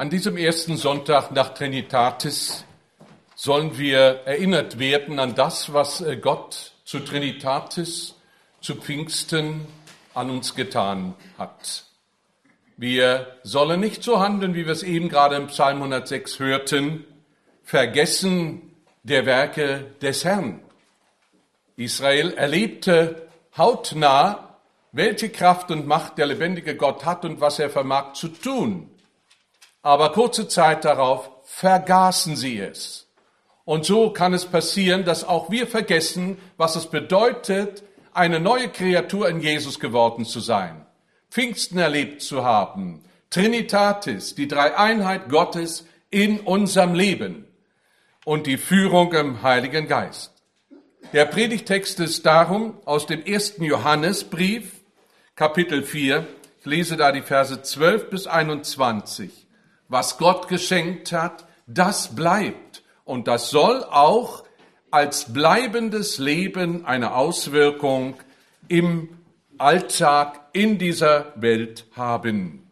An diesem ersten Sonntag nach Trinitatis sollen wir erinnert werden an das, was Gott zu Trinitatis, zu Pfingsten an uns getan hat. Wir sollen nicht so handeln, wie wir es eben gerade im Psalm 106 hörten, vergessen der Werke des Herrn. Israel erlebte hautnah, welche Kraft und Macht der lebendige Gott hat und was er vermag zu tun. Aber kurze Zeit darauf vergaßen sie es. Und so kann es passieren, dass auch wir vergessen, was es bedeutet, eine neue Kreatur in Jesus geworden zu sein, Pfingsten erlebt zu haben, Trinitatis, die Dreieinheit Gottes in unserem Leben und die Führung im Heiligen Geist. Der Predigtext ist darum aus dem 1. Johannesbrief, Kapitel 4. Ich lese da die Verse 12 bis 21. Was Gott geschenkt hat, das bleibt. Und das soll auch als bleibendes Leben eine Auswirkung im Alltag in dieser Welt haben.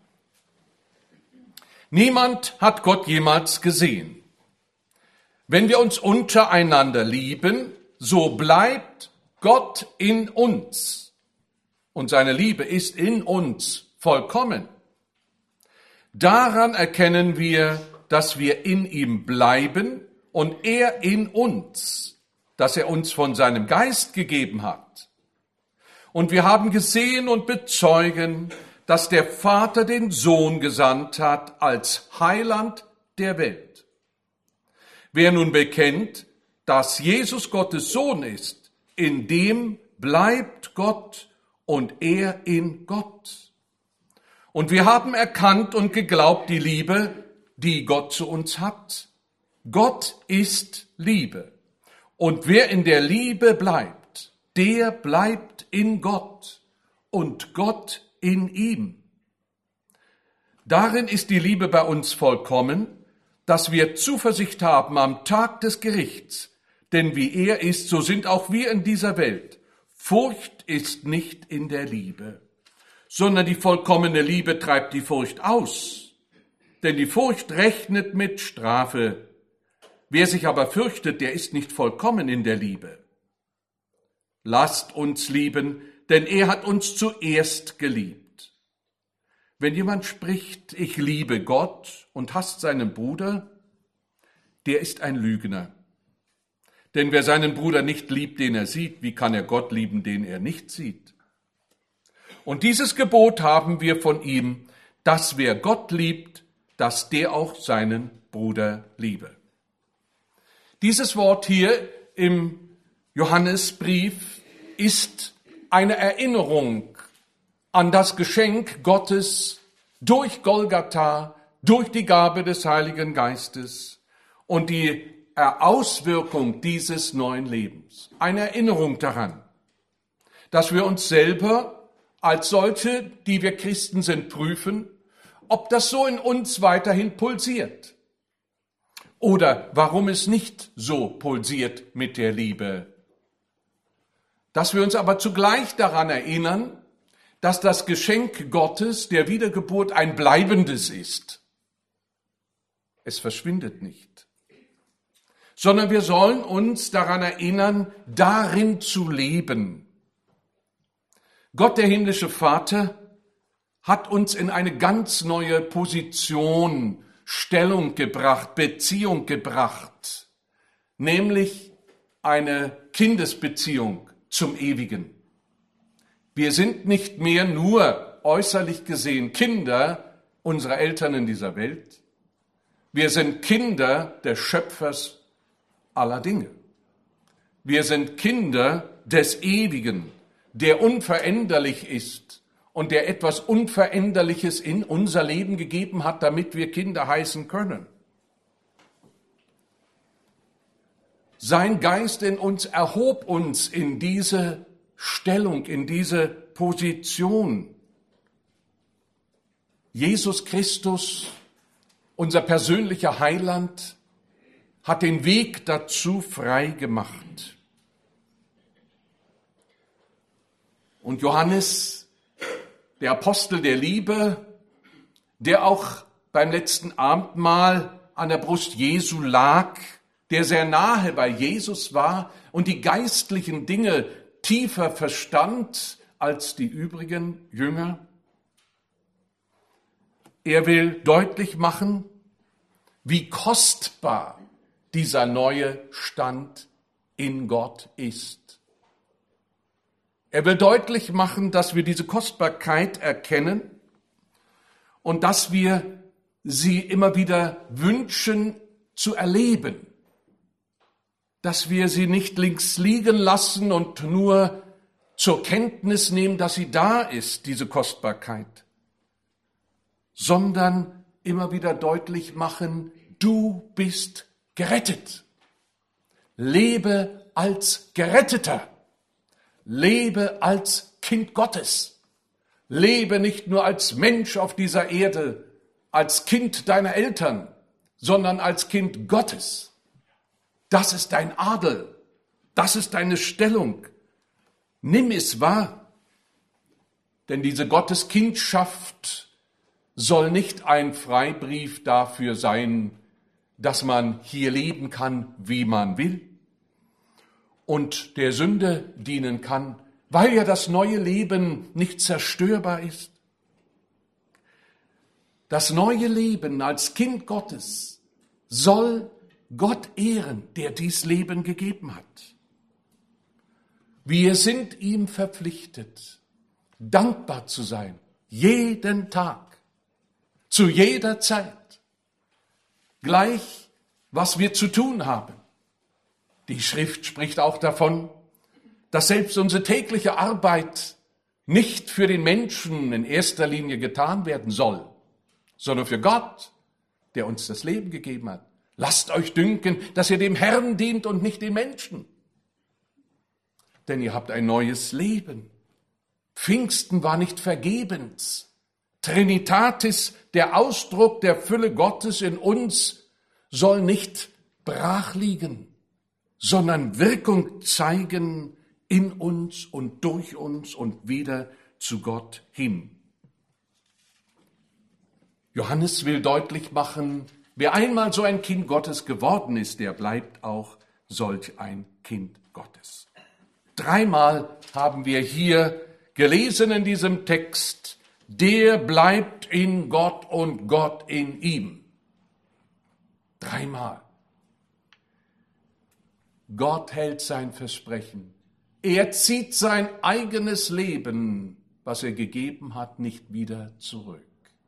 Niemand hat Gott jemals gesehen. Wenn wir uns untereinander lieben, so bleibt Gott in uns. Und seine Liebe ist in uns vollkommen. Daran erkennen wir, dass wir in ihm bleiben und er in uns, dass er uns von seinem Geist gegeben hat. Und wir haben gesehen und bezeugen, dass der Vater den Sohn gesandt hat als Heiland der Welt. Wer nun bekennt, dass Jesus Gottes Sohn ist, in dem bleibt Gott und er in Gott. Und wir haben erkannt und geglaubt die Liebe, die Gott zu uns hat. Gott ist Liebe. Und wer in der Liebe bleibt, der bleibt in Gott und Gott in ihm. Darin ist die Liebe bei uns vollkommen, dass wir Zuversicht haben am Tag des Gerichts. Denn wie er ist, so sind auch wir in dieser Welt. Furcht ist nicht in der Liebe, sondern die vollkommene Liebe treibt die Furcht aus. Denn die Furcht rechnet mit Strafe. Wer sich aber fürchtet, der ist nicht vollkommen in der Liebe. Lasst uns lieben, denn er hat uns zuerst geliebt. Wenn jemand spricht, ich liebe Gott und hasst seinen Bruder, der ist ein Lügner. Denn wer seinen Bruder nicht liebt, den er sieht, wie kann er Gott lieben, den er nicht sieht? Und dieses Gebot haben wir von ihm, dass wer Gott liebt, dass der auch seinen Bruder liebe. Dieses Wort hier im Johannesbrief ist eine Erinnerung an das Geschenk Gottes durch Golgatha, durch die Gabe des Heiligen Geistes und die Auswirkung dieses neuen Lebens. Eine Erinnerung daran, dass wir uns selber als solche, die wir Christen sind, prüfen, ob das so in uns weiterhin pulsiert oder warum es nicht so pulsiert mit der Liebe. Dass wir uns aber zugleich daran erinnern, dass das Geschenk Gottes der Wiedergeburt ein bleibendes ist. Es verschwindet nicht. Sondern wir sollen uns daran erinnern, darin zu leben. Gott, der himmlische Vater, hat uns in eine ganz neue Position, Stellung gebracht, Beziehung gebracht, nämlich eine Kindesbeziehung zum Ewigen. Wir sind nicht mehr nur äußerlich gesehen Kinder unserer Eltern in dieser Welt. Wir sind Kinder des Schöpfers aller Dinge. Wir sind Kinder des Ewigen, der unveränderlich ist und der etwas Unveränderliches in unser Leben gegeben hat, damit wir Kinder heißen können. Sein Geist in uns erhob uns in diese Stellung, in diese Position. Jesus Christus, unser persönlicher Heiland, hat den Weg dazu frei gemacht. Und Johannes, der Apostel der Liebe, der auch beim letzten Abendmahl an der Brust Jesu lag, der sehr nahe bei Jesus war und die geistlichen Dinge tiefer verstand als die übrigen Jünger. Er will deutlich machen, wie kostbar dieser neue Stand in Gott ist. Er will deutlich machen, dass wir diese Kostbarkeit erkennen und dass wir sie immer wieder wünschen zu erleben, dass wir sie nicht links liegen lassen und nur zur Kenntnis nehmen, dass sie da ist, diese Kostbarkeit, sondern immer wieder deutlich machen, du bist gerettet. Lebe als Geretteter. Lebe als Kind Gottes. Lebe nicht nur als Mensch auf dieser Erde, als Kind deiner Eltern, sondern als Kind Gottes. Das ist dein Adel. Das ist deine Stellung. Nimm es wahr. Denn diese Gotteskindschaft soll nicht ein Freibrief dafür sein, dass man hier leben kann, wie man will und der Sünde dienen kann, weil ja das neue Leben nicht zerstörbar ist. Das neue Leben als Kind Gottes soll Gott ehren, der dies Leben gegeben hat. Wir sind ihm verpflichtet, dankbar zu sein, jeden Tag, zu jeder Zeit, gleich was wir zu tun haben. Die Schrift spricht auch davon, dass selbst unsere tägliche Arbeit nicht für den Menschen in erster Linie getan werden soll, sondern für Gott, der uns das Leben gegeben hat. Lasst euch dünken, dass ihr dem Herrn dient und nicht den Menschen. Denn ihr habt ein neues Leben. Pfingsten war nicht vergebens. Trinitatis, der Ausdruck der Fülle Gottes in uns, soll nicht brach liegen, sondern Wirkung zeigen in uns und durch uns und wieder zu Gott hin. Johannes will deutlich machen, wer einmal so ein Kind Gottes geworden ist, der bleibt auch solch ein Kind Gottes. 3-mal haben wir hier gelesen in diesem Text, der bleibt in Gott und Gott in ihm. 3-mal. Gott hält sein Versprechen. Er zieht sein eigenes Leben, was er gegeben hat, nicht wieder zurück,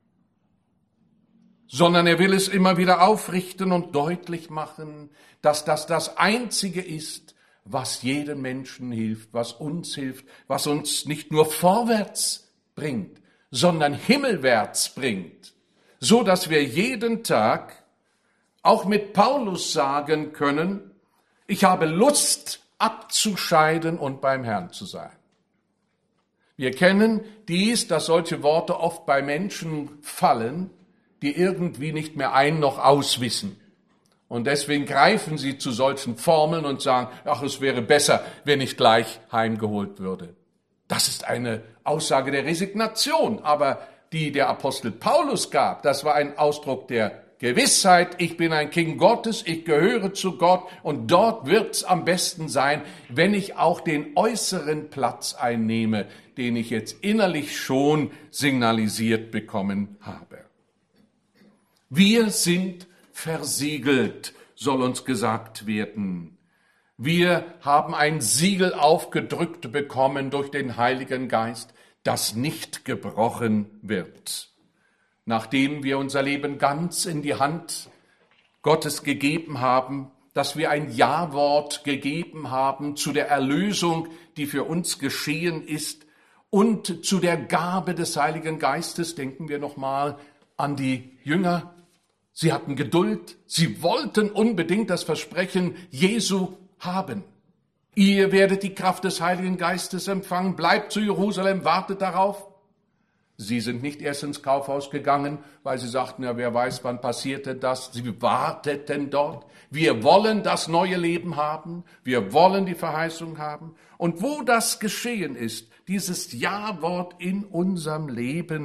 sondern er will es immer wieder aufrichten und deutlich machen, dass das Einzige ist, was jedem Menschen hilft, was uns nicht nur vorwärts bringt, sondern himmelwärts bringt, so dass wir jeden Tag auch mit Paulus sagen können, ich habe Lust abzuscheiden und beim Herrn zu sein. Wir kennen dies, dass solche Worte oft bei Menschen fallen, die irgendwie nicht mehr ein- noch auswissen. Und deswegen greifen sie zu solchen Formeln und sagen, ach, es wäre besser, wenn ich gleich heimgeholt würde. Das ist eine Aussage der Resignation, aber die der Apostel Paulus gab, das war ein Ausdruck der Gewissheit, ich bin ein Kind Gottes, ich gehöre zu Gott und dort wird's am besten sein, wenn ich auch den äußeren Platz einnehme, den ich jetzt innerlich schon signalisiert bekommen habe. Wir sind versiegelt, soll uns gesagt werden. Wir haben ein Siegel aufgedrückt bekommen durch den Heiligen Geist, das nicht gebrochen wird. Nachdem wir unser Leben ganz in die Hand Gottes gegeben haben, dass wir ein Ja-Wort gegeben haben zu der Erlösung, die für uns geschehen ist, und zu der Gabe des Heiligen Geistes, denken wir nochmal an die Jünger. Sie hatten Geduld, sie wollten unbedingt das Versprechen Jesu haben. Ihr werdet die Kraft des Heiligen Geistes empfangen, bleibt zu Jerusalem, wartet darauf. Sie sind nicht erst ins Kaufhaus gegangen, weil sie sagten, ja, wer weiß, wann passierte das. Sie warteten dort. Wir wollen das neue Leben haben. Wir wollen die Verheißung haben. Und wo das geschehen ist, dieses Ja-Wort in unserem Leben,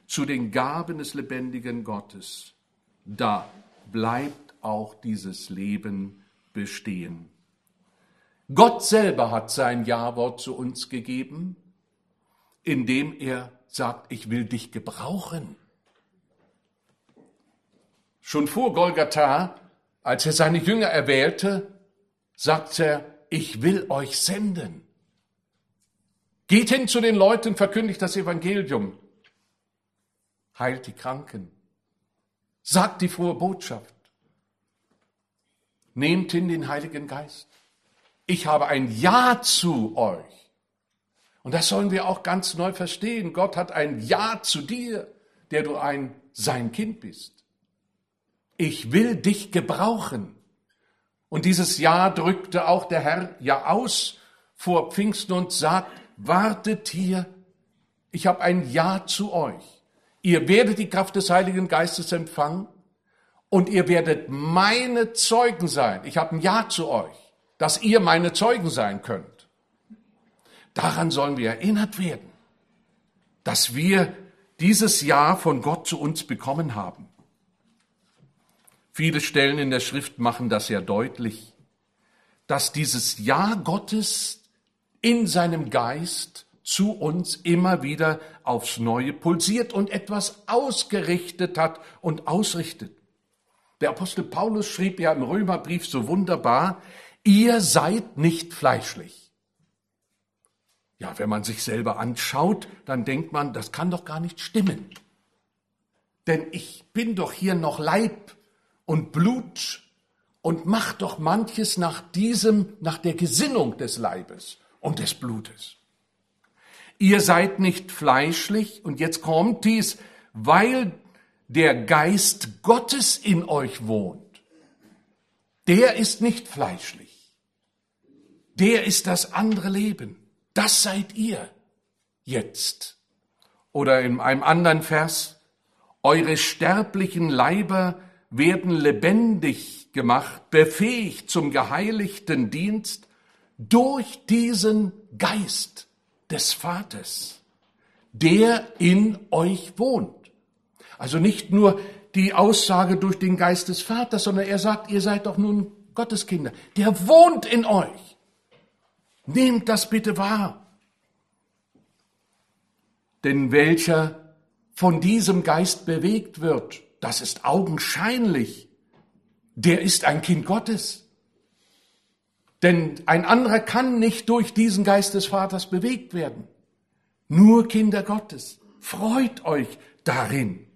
zu den Gaben des lebendigen Gottes, da bleibt auch dieses Leben bestehen. Gott selber hat sein Ja-Wort zu uns gegeben, indem er sagt, ich will dich gebrauchen. Schon vor Golgatha, als er seine Jünger erwählte, sagt er, ich will euch senden. Geht hin zu den Leuten, verkündigt das Evangelium, heilt die Kranken, sagt die frohe Botschaft, nehmt hin den Heiligen Geist. Ich habe ein Ja zu euch. Und das sollen wir auch ganz neu verstehen. Gott hat ein Ja zu dir, der du sein Kind bist. Ich will dich gebrauchen. Und dieses Ja drückte auch der Herr ja aus vor Pfingsten und sagt, wartet hier, ich habe ein Ja zu euch. Ihr werdet die Kraft des Heiligen Geistes empfangen und ihr werdet meine Zeugen sein. Ich habe ein Ja zu euch, dass ihr meine Zeugen sein könnt. Daran sollen wir erinnert werden, dass wir dieses Ja von Gott zu uns bekommen haben. Viele Stellen in der Schrift machen das ja deutlich, dass dieses Ja Gottes in seinem Geist zu uns immer wieder aufs Neue pulsiert und etwas ausgerichtet hat und ausrichtet. Der Apostel Paulus schrieb ja im Römerbrief so wunderbar, ihr seid nicht fleischlich. Ja, wenn man sich selber anschaut, dann denkt man, das kann doch gar nicht stimmen. Denn ich bin doch hier noch Leib und Blut und mach doch manches nach der Gesinnung des Leibes und des Blutes. Ihr seid nicht fleischlich, und jetzt kommt dies, weil der Geist Gottes in euch wohnt. Der ist nicht fleischlich. Der ist das andere Leben. Das seid ihr jetzt. Oder in einem anderen Vers, eure sterblichen Leiber werden lebendig gemacht, befähigt zum geheiligten Dienst durch diesen Geist des Vaters, der in euch wohnt. Also nicht nur die Aussage durch den Geist des Vaters, sondern er sagt, ihr seid doch nun Gotteskinder. Der wohnt in euch. Nehmt das bitte wahr. Denn welcher von diesem Geist bewegt wird, das ist augenscheinlich, der ist ein Kind Gottes. Denn ein anderer kann nicht durch diesen Geist des Vaters bewegt werden. Nur Kinder Gottes. Freut euch darin.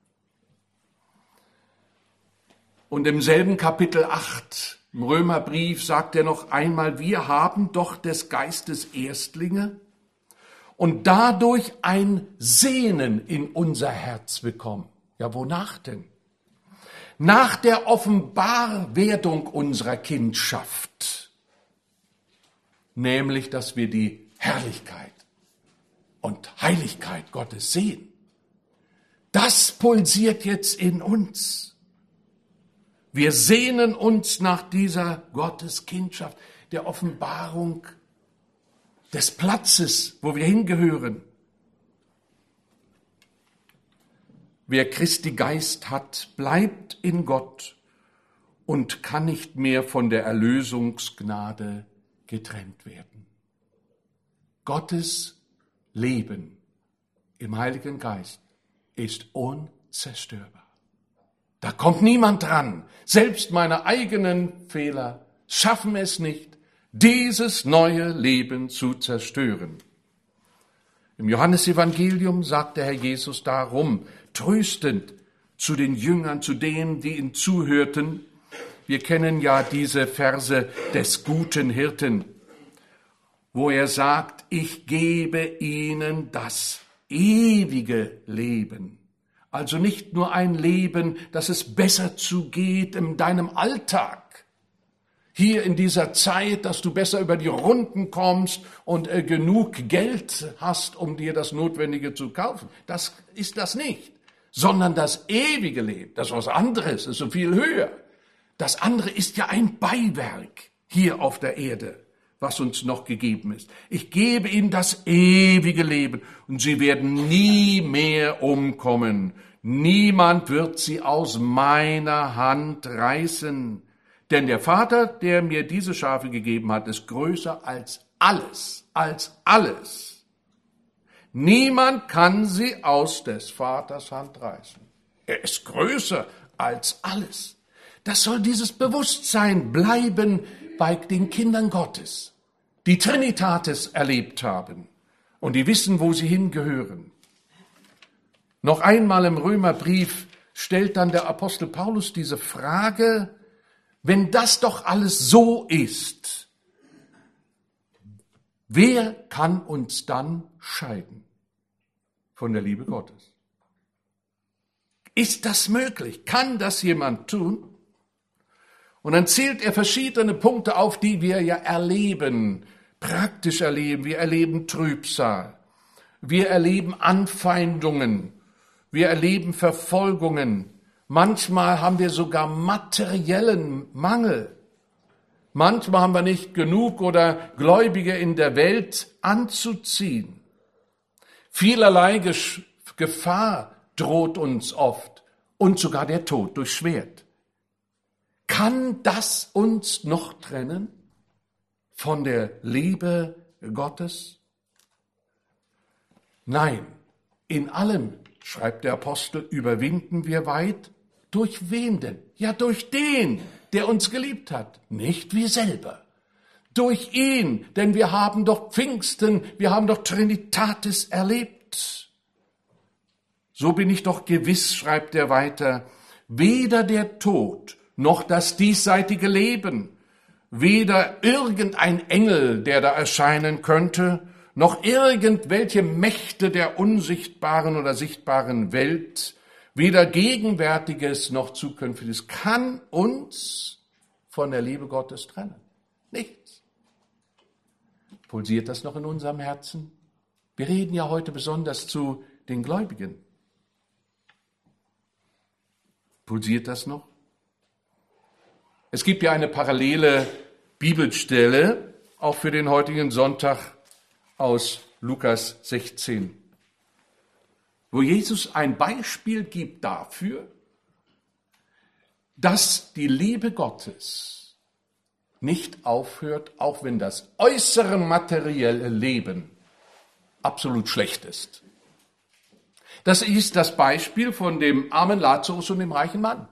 Und im selben Kapitel 8 im Römerbrief sagt er noch einmal, wir haben doch des Geistes Erstlinge und dadurch ein Sehnen in unser Herz bekommen. Ja, wonach denn? Nach der Offenbarwerdung unserer Kindschaft, nämlich, dass wir die Herrlichkeit und Heiligkeit Gottes sehen. Das pulsiert jetzt in uns. Wir sehnen uns nach dieser Gotteskindschaft, der Offenbarung des Platzes, wo wir hingehören. Wer Christi Geist hat, bleibt in Gott und kann nicht mehr von der Erlösungsgnade getrennt werden. Gottes Leben im Heiligen Geist ist unzerstörbar. Da kommt niemand dran. Selbst meine eigenen Fehler schaffen es nicht, dieses neue Leben zu zerstören. Im Johannesevangelium sagt der Herr Jesus darum, tröstend zu den Jüngern, zu denen, die ihm zuhörten. Wir kennen ja diese Verse des guten Hirten, wo er sagt, ich gebe ihnen das ewige Leben. Also nicht nur ein Leben, dass es besser zugeht in deinem Alltag, hier in dieser Zeit, dass du besser über die Runden kommst und genug Geld hast, um dir das Notwendige zu kaufen. Das ist das nicht, sondern das ewige Leben, das ist was anderes, ist so viel höher. Das andere ist ja ein Beiwerk hier auf der Erde, was uns noch gegeben ist. Ich gebe ihnen das ewige Leben und sie werden nie mehr umkommen. Niemand wird sie aus meiner Hand reißen. Denn der Vater, der mir diese Schafe gegeben hat, ist größer als alles, als alles. Niemand kann sie aus des Vaters Hand reißen. Er ist größer als alles. Das soll dieses Bewusstsein bleiben bei den Kindern Gottes, die Trinitatis erlebt haben und die wissen, wo sie hingehören. Noch einmal im Römerbrief stellt dann der Apostel Paulus diese Frage: Wenn das doch alles so ist, wer kann uns dann scheiden von der Liebe Gottes? Ist das möglich? Kann das jemand tun? Und dann zählt er verschiedene Punkte auf, die wir ja erleben, praktisch erleben. Wir erleben Trübsal, wir erleben Anfeindungen, wir erleben Verfolgungen. Manchmal haben wir sogar materiellen Mangel. Manchmal haben wir nicht genug oder Gläubige in der Welt anzuziehen. Vielerlei Gefahr droht uns oft und sogar der Tod durch Schwert. Kann das uns noch trennen von der Liebe Gottes? Nein, in allem, schreibt der Apostel, überwinden wir weit. Durch wen denn? Ja, durch den, der uns geliebt hat, nicht wir selber. Durch ihn, denn wir haben doch Pfingsten, wir haben doch Trinitatis erlebt. So bin ich doch gewiss, schreibt er weiter, weder der Tod noch das diesseitige Leben, weder irgendein Engel, der da erscheinen könnte, noch irgendwelche Mächte der unsichtbaren oder sichtbaren Welt, weder Gegenwärtiges noch Zukünftiges, kann uns von der Liebe Gottes trennen. Nichts. Pulsiert das noch in unserem Herzen? Wir reden ja heute besonders zu den Gläubigen. Pulsiert das noch? Es gibt ja eine parallele Bibelstelle, auch für den heutigen Sonntag, aus Lukas 16, wo Jesus ein Beispiel gibt dafür, dass die Liebe Gottes nicht aufhört, auch wenn das äußere materielle Leben absolut schlecht ist. Das ist das Beispiel von dem armen Lazarus und dem reichen Mann.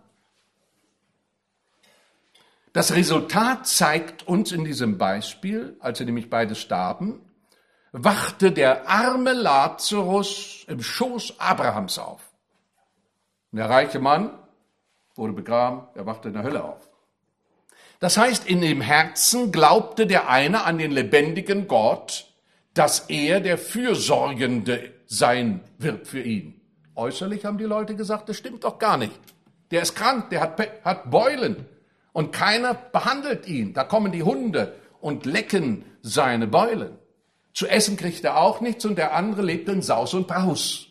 Das Resultat zeigt uns in diesem Beispiel, als sie nämlich beide starben, wachte der arme Lazarus im Schoß Abrahams auf. Und der reiche Mann wurde begraben, er wachte in der Hölle auf. Das heißt, in dem Herzen glaubte der eine an den lebendigen Gott, dass er der Fürsorgende sein wird für ihn. Äußerlich haben die Leute gesagt, das stimmt doch gar nicht. Der ist krank, der hat Beulen und keiner behandelt ihn. Da kommen die Hunde und lecken seine Beulen. Zu essen kriegt er auch nichts und der andere lebt in Saus und Braus.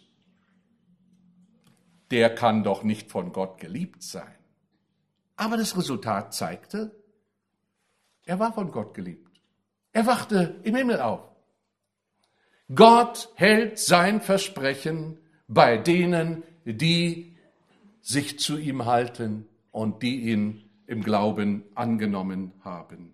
Der kann doch nicht von Gott geliebt sein. Aber das Resultat zeigte, er war von Gott geliebt. Er wachte im Himmel auf. Gott hält sein Versprechen bei denen, die sich zu ihm halten und die ihn im Glauben angenommen haben.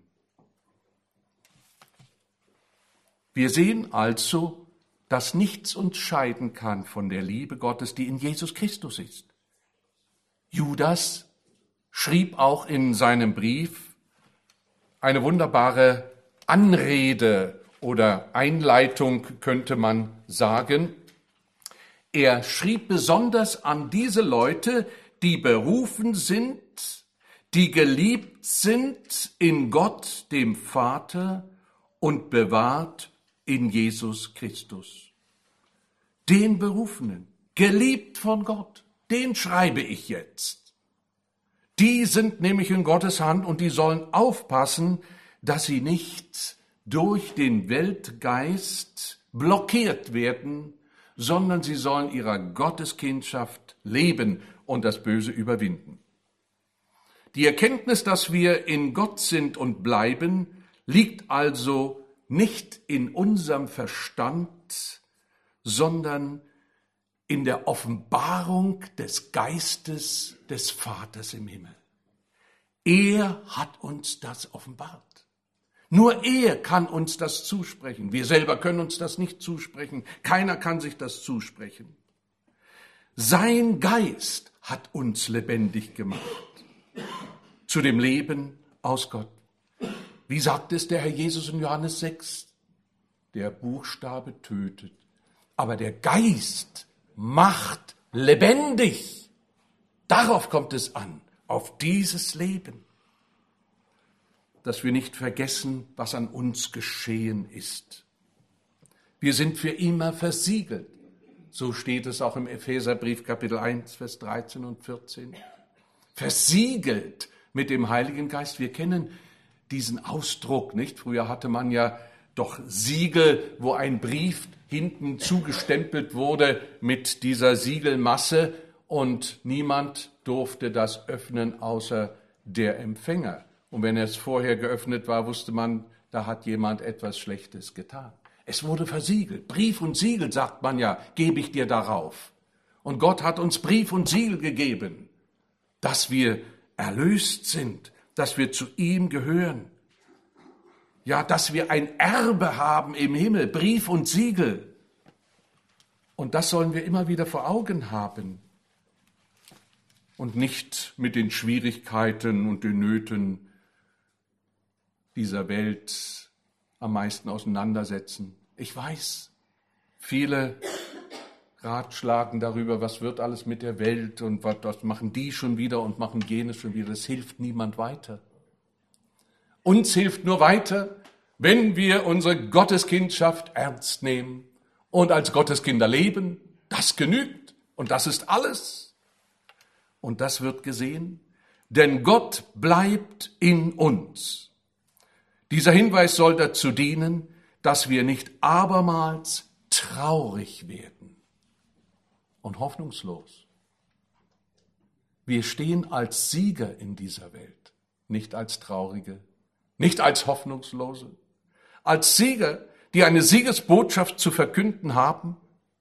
Wir sehen also, dass nichts uns scheiden kann von der Liebe Gottes, die in Jesus Christus ist. Judas schrieb auch in seinem Brief eine wunderbare Anrede oder Einleitung, könnte man sagen. Er schrieb besonders an diese Leute, die berufen sind, die geliebt sind in Gott, dem Vater, und bewahrt in Jesus Christus. Den Berufenen, geliebt von Gott, den schreibe ich jetzt. Die sind nämlich in Gottes Hand und die sollen aufpassen, dass sie nicht durch den Weltgeist blockiert werden, sondern sie sollen ihrer Gotteskindschaft leben und das Böse überwinden. Die Erkenntnis, dass wir in Gott sind und bleiben, liegt also nicht in unserem Verstand, sondern in der Offenbarung des Geistes des Vaters im Himmel. Er hat uns das offenbart. Nur er kann uns das zusprechen. Wir selber können uns das nicht zusprechen. Keiner kann sich das zusprechen. Sein Geist hat uns lebendig gemacht zu dem Leben aus Gott. Wie sagt es der Herr Jesus in Johannes 6? Der Buchstabe tötet, aber der Geist macht lebendig. Darauf kommt es an, auf dieses Leben. Dass wir nicht vergessen, was an uns geschehen ist. Wir sind für immer versiegelt. So steht es auch im Epheserbrief Kapitel 1, Vers 13 und 14. Versiegelt mit dem Heiligen Geist. Wir kennen diesen Ausdruck, nicht? Früher hatte man ja doch Siegel, wo ein Brief hinten zugestempelt wurde mit dieser Siegelmasse und niemand durfte das öffnen, außer der Empfänger. Und wenn es vorher geöffnet war, wusste man, da hat jemand etwas Schlechtes getan. Es wurde versiegelt. Brief und Siegel, sagt man ja, gebe ich dir darauf. Und Gott hat uns Brief und Siegel gegeben, dass wir erlöst sind, dass wir zu ihm gehören. Ja, dass wir ein Erbe haben im Himmel, Brief und Siegel. Und das sollen wir immer wieder vor Augen haben und nicht mit den Schwierigkeiten und den Nöten dieser Welt am meisten auseinandersetzen. Ich weiß, viele ratschlagen darüber, was wird alles mit der Welt und was machen die schon wieder und machen jenes schon wieder. Das hilft niemand weiter. Uns hilft nur weiter, wenn wir unsere Gotteskindschaft ernst nehmen und als Gotteskinder leben. Das genügt und das ist alles. Und das wird gesehen, denn Gott bleibt in uns. Dieser Hinweis soll dazu dienen, dass wir nicht abermals traurig werden und hoffnungslos. Wir stehen als Sieger in dieser Welt, nicht als Traurige, nicht als Hoffnungslose, als Sieger, die eine Siegesbotschaft zu verkünden haben.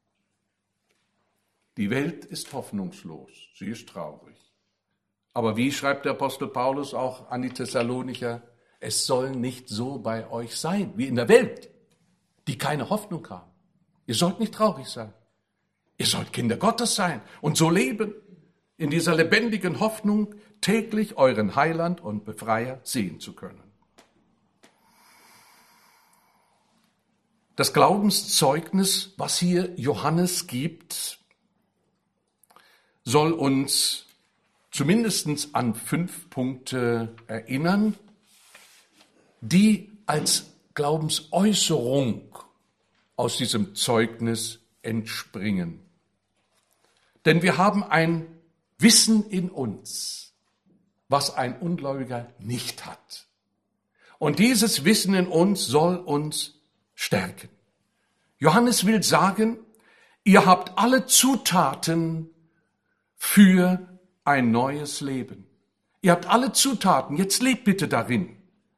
Die Welt ist hoffnungslos, sie ist traurig. Aber wie schreibt der Apostel Paulus auch an die Thessalonicher, es soll nicht so bei euch sein, wie in der Welt, die keine Hoffnung haben. Ihr sollt nicht traurig sein. Ihr sollt Kinder Gottes sein und so leben, in dieser lebendigen Hoffnung, täglich euren Heiland und Befreier sehen zu können. Das Glaubenszeugnis, was hier Johannes gibt, soll uns zumindest an 5 Punkte erinnern, die als Glaubensäußerung aus diesem Zeugnis entspringen. Denn wir haben ein Wissen in uns, was ein Ungläubiger nicht hat. Und dieses Wissen in uns soll uns stärken. Johannes will sagen, ihr habt alle Zutaten für ein neues Leben. Ihr habt alle Zutaten, jetzt lebt bitte darin.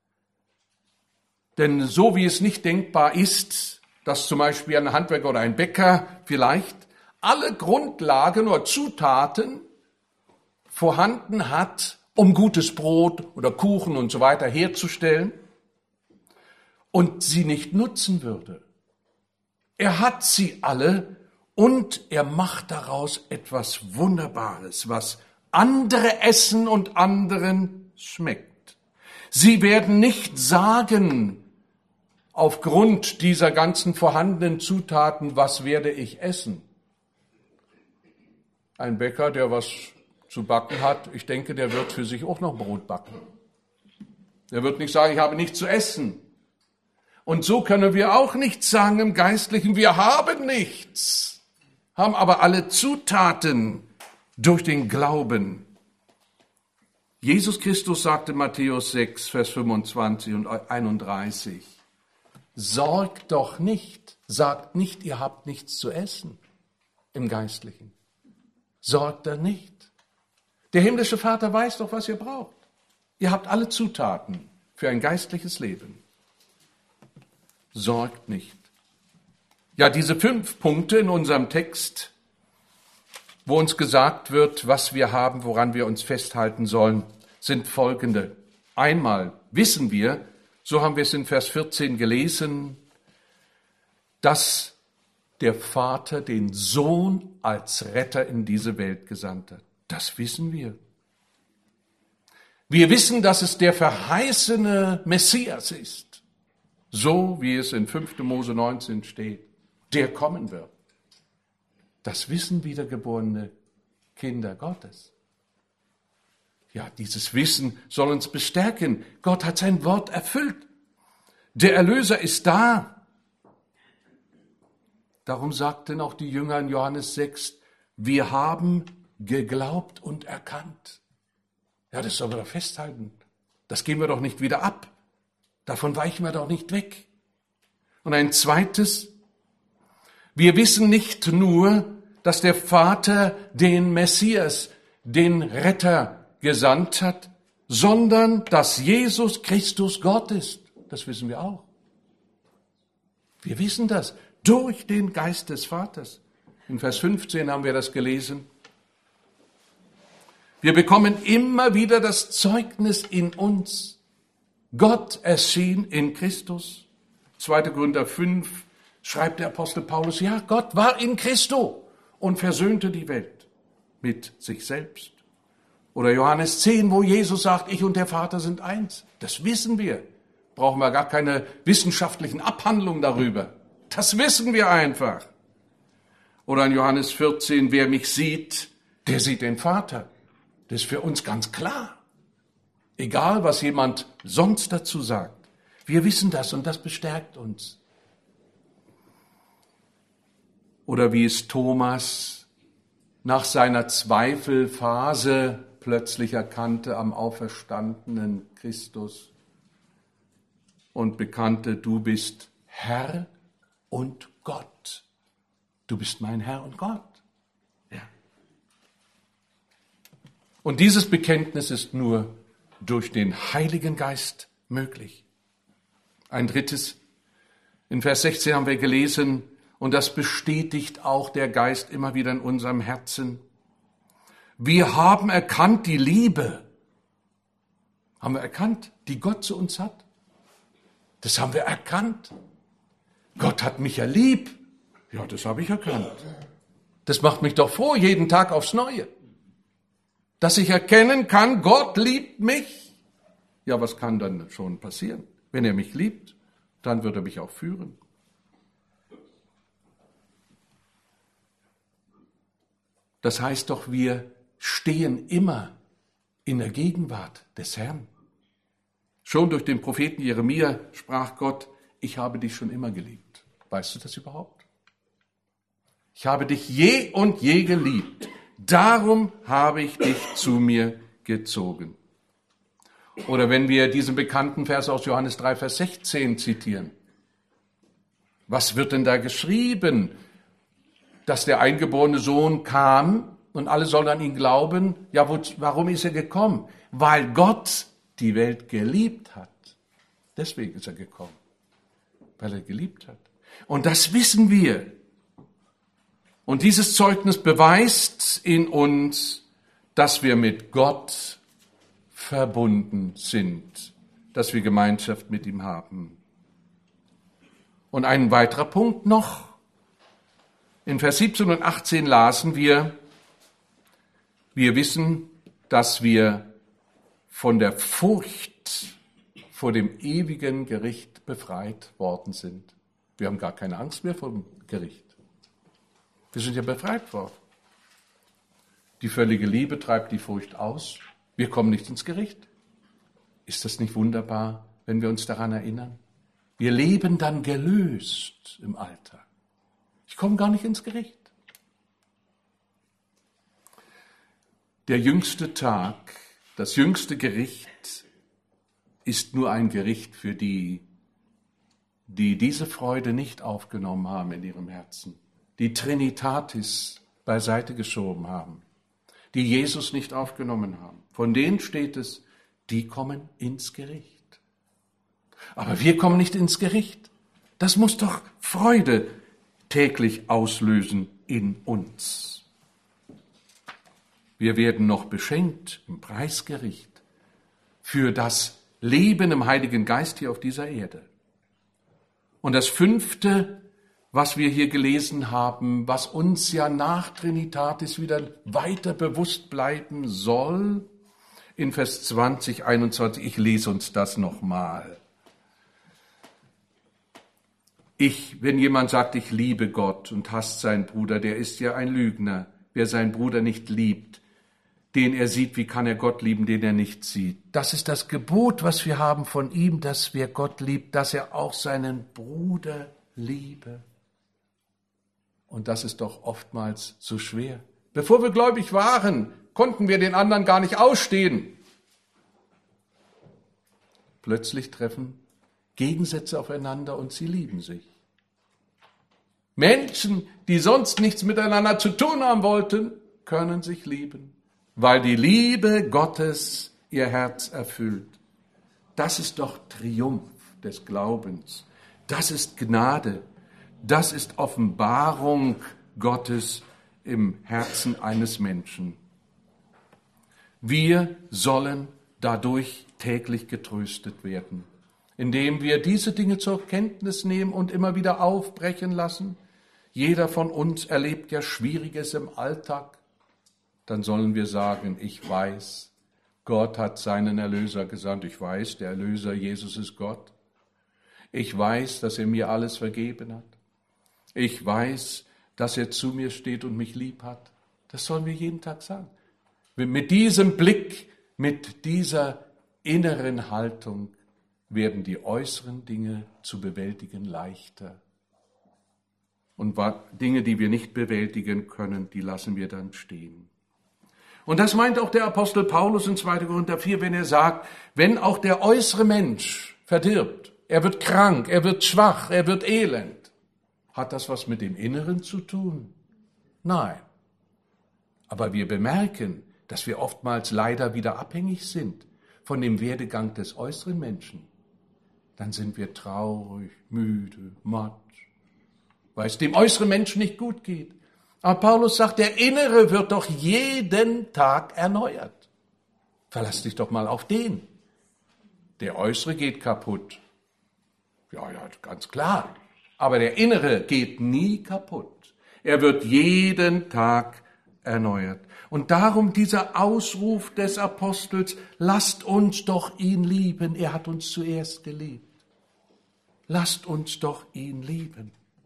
Denn so wie es nicht denkbar ist, dass zum Beispiel ein Handwerker oder ein Bäcker vielleicht alle Grundlagen oder Zutaten vorhanden hat, um gutes Brot oder Kuchen und so weiter herzustellen und sie nicht nutzen würde. Er hat sie alle und er macht daraus etwas Wunderbares, was andere essen und anderen schmeckt. Sie werden nicht sagen, aufgrund dieser ganzen vorhandenen Zutaten, was werde ich essen? Ein Bäcker, der was zu backen hat, ich denke, der wird für sich auch noch Brot backen. Der wird nicht sagen, ich habe nichts zu essen. Und so können wir auch nicht sagen im Geistlichen, wir haben nichts, haben aber alle Zutaten durch den Glauben. Jesus Christus sagte in Matthäus 6, Vers 25 und 31, sorgt doch nicht, sagt nicht, ihr habt nichts zu essen im Geistlichen. Sorgt da nicht. Der himmlische Vater weiß doch, was ihr braucht. Ihr habt alle Zutaten für ein geistliches Leben. sorgt nicht. Ja, diese 5 Punkte in unserem Text, wo uns gesagt wird, was wir haben, woran wir uns festhalten sollen, sind folgende. Einmal wissen wir, so haben wir es in Vers 14 gelesen, dass der Vater den Sohn als Retter in diese Welt gesandt hat. Das wissen wir. Wir wissen, dass es der verheißene Messias ist, so wie es in 5. Mose 19 steht, der kommen wird. Das wissen wiedergeborene Kinder Gottes. Ja, dieses Wissen soll uns bestärken. Gott hat sein Wort erfüllt. Der Erlöser ist da. Darum sagten auch die Jünger in Johannes 6, wir haben geglaubt und erkannt. Ja, das sollen wir doch festhalten. Das geben wir doch nicht wieder ab. Davon weichen wir doch nicht weg. Und ein zweites, wir wissen nicht nur, dass der Vater den Messias, den Retter gesandt hat, sondern dass Jesus Christus Gott ist. Das wissen wir auch. Wir wissen das durch den Geist des Vaters. In Vers 15 haben wir das gelesen. Wir bekommen immer wieder das Zeugnis in uns. Gott erschien in Christus. 2. Korinther 5 schreibt der Apostel Paulus, ja, Gott war in Christo und versöhnte die Welt mit sich selbst. Oder Johannes 10, wo Jesus sagt, ich und der Vater sind eins. Das wissen wir. Brauchen wir gar keine wissenschaftlichen Abhandlungen darüber. Das wissen wir einfach. Oder in Johannes 14, wer mich sieht, der sieht den Vater. Das ist für uns ganz klar. Egal, was jemand sonst dazu sagt. Wir wissen das und das bestärkt uns. Oder wie es Thomas nach seiner Zweifelphase plötzlich erkannte am auferstandenen Christus und bekannte, du bist Herr und Gott. Du bist mein Herr und Gott. Ja. Und dieses Bekenntnis ist nur durch den Heiligen Geist möglich. Ein drittes, in Vers 16 haben wir gelesen, und das bestätigt auch der Geist immer wieder in unserem Herzen. Wir haben erkannt die Liebe. Haben wir erkannt, die Gott zu uns hat? Das haben wir erkannt. Gott hat mich ja lieb. Ja, das habe ich erkannt. Das macht mich doch froh, jeden Tag aufs Neue. Dass ich erkennen kann, Gott liebt mich. Ja, was kann dann schon passieren? Wenn er mich liebt, dann wird er mich auch führen. Das heißt doch, wir stehen immer in der Gegenwart des Herrn. Schon durch den Propheten Jeremia sprach Gott, ich habe dich schon immer geliebt. Weißt du das überhaupt? Ich habe dich je und je geliebt. Darum habe ich dich zu mir gezogen. Oder wenn wir diesen bekannten Vers aus Johannes 3, Vers 16 zitieren. Was wird denn da geschrieben? Dass der eingeborene Sohn kam und alle sollen an ihn glauben. Ja, warum ist er gekommen? Weil Gott die Welt geliebt hat. Deswegen ist er gekommen. Weil er geliebt hat. Und das wissen wir. Und dieses Zeugnis beweist in uns, dass wir mit Gott verbunden sind, dass wir Gemeinschaft mit ihm haben. Und ein weiterer Punkt noch. In Vers 17 und 18 lasen wir wissen, dass wir von der Furcht vor dem ewigen Gericht befreit worden sind. Wir haben gar keine Angst mehr vor dem Gericht. Wir sind ja befreit worden. Die völlige Liebe treibt die Furcht aus. Wir kommen nicht ins Gericht. Ist das nicht wunderbar, wenn wir uns daran erinnern? Wir leben dann gelöst im Alltag. Ich komme gar nicht ins Gericht. Der jüngste Tag, das jüngste Gericht ist nur ein Gericht für die diese Freude nicht aufgenommen haben in ihrem Herzen, die Trinitatis beiseite geschoben haben, die Jesus nicht aufgenommen haben. Von denen steht es, die kommen ins Gericht. Aber wir kommen nicht ins Gericht. Das muss doch Freude täglich auslösen in uns. Wir werden noch beschenkt im Preisgericht für das Leben im Heiligen Geist hier auf dieser Erde. Und das 5., was wir hier gelesen haben, was uns ja nach Trinitatis wieder weiter bewusst bleiben soll, in Vers 20, 21, ich lese uns das nochmal. Wenn jemand sagt, ich liebe Gott und hasst seinen Bruder, der ist ja ein Lügner. Wer seinen Bruder nicht liebt, den er sieht, wie kann er Gott lieben, den er nicht sieht? Das ist das Gebot, was wir haben von ihm, dass wer Gott liebt, dass er auch seinen Bruder liebe. Und das ist doch oftmals so schwer. Bevor wir gläubig waren, konnten wir den anderen gar nicht ausstehen. Plötzlich treffen Gegensätze aufeinander und sie lieben sich. Menschen, die sonst nichts miteinander zu tun haben wollten, können sich lieben, weil die Liebe Gottes ihr Herz erfüllt. Das ist doch Triumph des Glaubens. Das ist Gnade. Das ist Offenbarung Gottes im Herzen eines Menschen. Wir sollen dadurch täglich getröstet werden, indem wir diese Dinge zur Kenntnis nehmen und immer wieder aufbrechen lassen. Jeder von uns erlebt ja Schwieriges im Alltag. Dann sollen wir sagen, ich weiß, Gott hat seinen Erlöser gesandt. Ich weiß, der Erlöser Jesus ist Gott. Ich weiß, dass er mir alles vergeben hat. Ich weiß, dass er zu mir steht und mich lieb hat. Das sollen wir jeden Tag sagen. Mit diesem Blick, mit dieser inneren Haltung werden die äußeren Dinge zu bewältigen leichter. Und Dinge, die wir nicht bewältigen können, die lassen wir dann stehen. Und das meint auch der Apostel Paulus in 2. Korinther 4, wenn er sagt, wenn auch der äußere Mensch verdirbt, er wird krank, er wird schwach, er wird elend, hat das was mit dem Inneren zu tun? Nein. Aber wir bemerken, dass wir oftmals leider wieder abhängig sind von dem Werdegang des äußeren Menschen. Dann sind wir traurig, müde, matt, weil es dem äußeren Menschen nicht gut geht. Aber Paulus sagt, der Innere wird doch jeden Tag erneuert. Verlass dich doch mal auf den. Der Äußere geht kaputt. Ja, ganz klar. Aber der Innere geht nie kaputt. Er wird jeden Tag erneuert. Und darum dieser Ausruf des Apostels, lasst uns doch ihn lieben. Er hat uns zuerst geliebt. Lasst uns doch ihn lieben.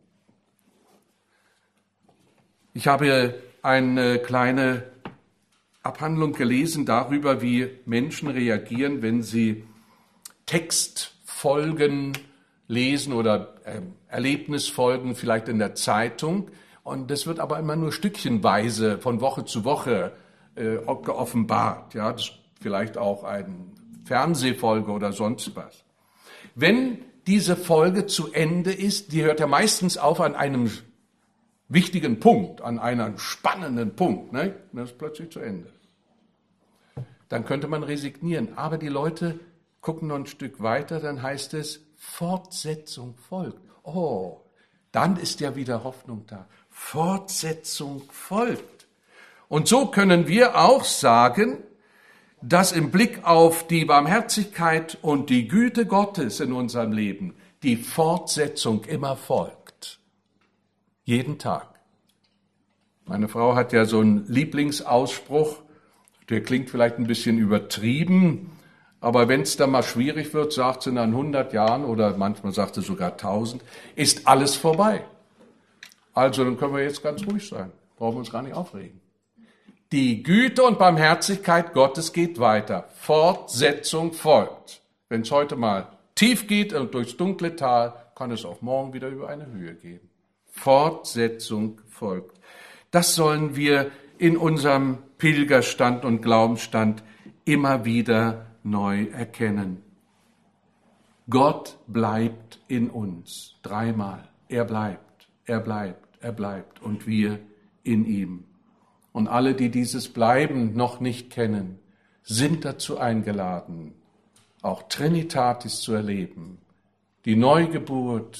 Ich habe eine kleine Abhandlung gelesen darüber, wie Menschen reagieren, wenn sie Textfolgen lesen oder Erlebnisfolgen vielleicht in der Zeitung. Und das wird aber immer nur stückchenweise von Woche zu Woche geoffenbart. Ja, das ist vielleicht auch eine Fernsehfolge oder sonst was. Wenn diese Folge zu Ende ist, die hört ja meistens auf an einem wichtigen Punkt, an einem spannenden Punkt, ne? Und das ist plötzlich zu Ende. Dann könnte man resignieren. Aber die Leute gucken noch ein Stück weiter, dann heißt es, Fortsetzung folgt. Oh, dann ist ja wieder Hoffnung da. Fortsetzung folgt. Und so können wir auch sagen, dass im Blick auf die Barmherzigkeit und die Güte Gottes in unserem Leben die Fortsetzung immer folgt. Jeden Tag. Meine Frau hat ja so einen Lieblingsausspruch, der klingt vielleicht ein bisschen übertrieben, aber wenn es dann mal schwierig wird, sagt sie nach 100 Jahren oder manchmal sagt sie sogar 1000, ist alles vorbei. Also dann können wir jetzt ganz ruhig sein, brauchen wir uns gar nicht aufregen. Die Güte und Barmherzigkeit Gottes geht weiter. Fortsetzung folgt. Wenn es heute mal tief geht und durchs dunkle Tal, kann es auch morgen wieder über eine Höhe gehen. Fortsetzung folgt. Das sollen wir in unserem Pilgerstand und Glaubensstand immer wieder neu erkennen. Gott bleibt in uns. 3-mal. Er bleibt, er bleibt, er bleibt und wir in ihm. Und alle, die dieses Bleiben noch nicht kennen, sind dazu eingeladen, auch Trinitatis zu erleben, die Neugeburt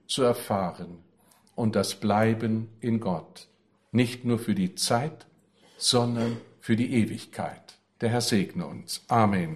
zu erfahren und das Bleiben in Gott, nicht nur für die Zeit, sondern für die Ewigkeit. Der Herr segne uns. Amen.